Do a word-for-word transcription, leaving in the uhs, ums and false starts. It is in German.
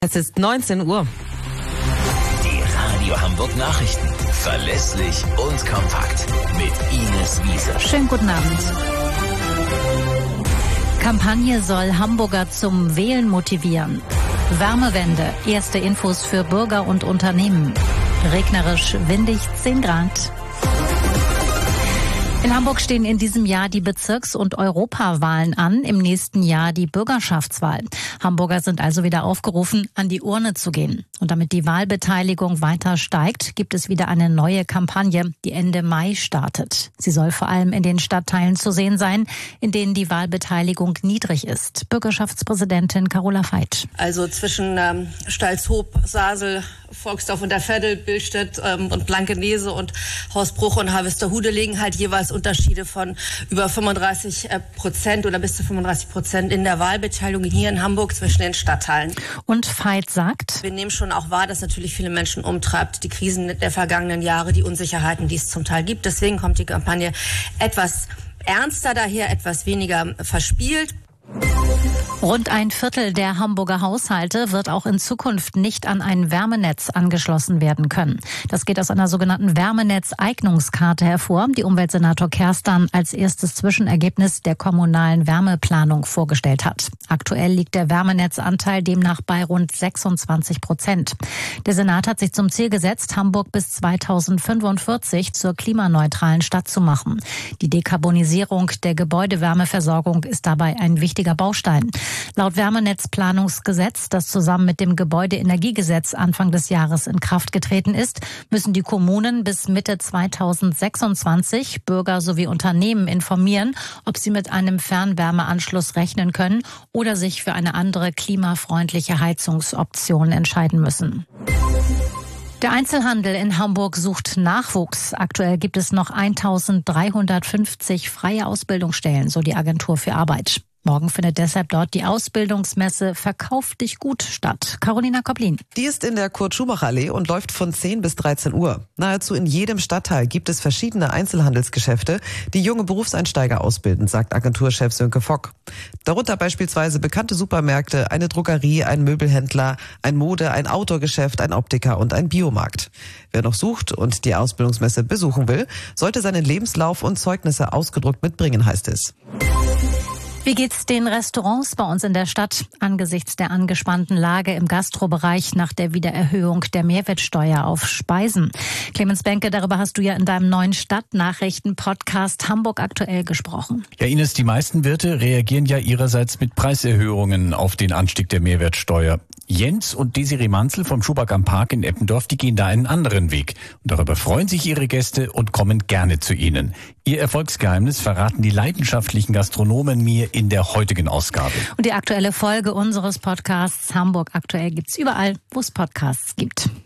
Es ist neunzehn Uhr. Die Radio Hamburg Nachrichten. Verlässlich und kompakt. Mit Ines Wiese. Schönen guten Abend. Kampagne soll Hamburger zum Wählen motivieren. Wärmewende. Erste Infos für Bürger und Unternehmen. Regnerisch, windig, zehn Grad. In Hamburg stehen in diesem Jahr die Bezirks- und Europawahlen an, im nächsten Jahr die Bürgerschaftswahl. Hamburger sind also wieder aufgerufen, an die Urne zu gehen. Und damit die Wahlbeteiligung weiter steigt, gibt es wieder eine neue Kampagne, die Ende Mai startet. Sie soll vor allem in den Stadtteilen zu sehen sein, in denen die Wahlbeteiligung niedrig ist. Bürgerschaftspräsidentin Carola Veit. Also zwischen ähm, Stalzhoop, Sasel, Volksdorf und der Veddel, Billstedt ähm, und Blankenese und Hausbruch und Harvesterhude liegen halt jeweils Unterschiede von über fünfunddreißig Prozent oder bis zu fünfunddreißig Prozent in der Wahlbeteiligung hier in Hamburg zwischen den Stadtteilen. Und Veit sagt: Wir nehmen schon auch wahr, dass natürlich viele Menschen umtreibt, die Krisen der vergangenen Jahre, die Unsicherheiten, die es zum Teil gibt. Deswegen kommt die Kampagne etwas ernster daher, etwas weniger verspielt. Rund ein Viertel der Hamburger Haushalte wird auch in Zukunft nicht an ein Wärmenetz angeschlossen werden können. Das geht aus einer sogenannten Wärmenetz-Eignungskarte hervor, die Umweltsenator Kerstan als erstes Zwischenergebnis der kommunalen Wärmeplanung vorgestellt hat. Aktuell liegt der Wärmenetzanteil demnach bei rund sechsundzwanzig Prozent. Der Senat hat sich zum Ziel gesetzt, Hamburg bis zweitausendfünfundvierzig zur klimaneutralen Stadt zu machen. Die Dekarbonisierung der Gebäudewärmeversorgung ist dabei ein wichtiger Baustein. Laut Wärmenetzplanungsgesetz, das zusammen mit dem Gebäudeenergiegesetz Anfang des Jahres in Kraft getreten ist, müssen die Kommunen bis Mitte zweitausendsechsundzwanzig Bürger sowie Unternehmen informieren, ob sie mit einem Fernwärmeanschluss rechnen können oder sich für eine andere klimafreundliche Heizungsoption entscheiden müssen. Der Einzelhandel in Hamburg sucht Nachwuchs. Aktuell gibt es noch eintausenddreihundertfünfzig freie Ausbildungsstellen, so die Agentur für Arbeit. Morgen findet deshalb dort die Ausbildungsmesse Verkauf dich gut statt. Carolina Koplin. Die ist in der Kurt-Schumacher-Allee und läuft von zehn bis dreizehn Uhr. Nahezu in jedem Stadtteil gibt es verschiedene Einzelhandelsgeschäfte, die junge Berufseinsteiger ausbilden, sagt Agenturchef Sönke Fock. Darunter beispielsweise bekannte Supermärkte, eine Druckerie, ein Möbelhändler, ein Mode-, ein Outdoor-Geschäft, ein Optiker und ein Biomarkt. Wer noch sucht und die Ausbildungsmesse besuchen will, sollte seinen Lebenslauf und Zeugnisse ausgedruckt mitbringen, heißt es. Wie geht's den Restaurants bei uns in der Stadt angesichts der angespannten Lage im Gastrobereich nach der Wiedererhöhung der Mehrwertsteuer auf Speisen? Clemens Benke, darüber hast du ja in deinem neuen Stadtnachrichten-Podcast Hamburg aktuell gesprochen. Ja, Ines, die meisten Wirte reagieren ja ihrerseits mit Preiserhöhungen auf den Anstieg der Mehrwertsteuer. Jens und Desiree Manzel vom Schuhback am Park in Eppendorf, die gehen da einen anderen Weg. Und darüber freuen sich ihre Gäste und kommen gerne zu ihnen. Ihr Erfolgsgeheimnis verraten die leidenschaftlichen Gastronomen mir in der heutigen Ausgabe. Und die aktuelle Folge unseres Podcasts Hamburg aktuell gibt's überall, wo es Podcasts gibt.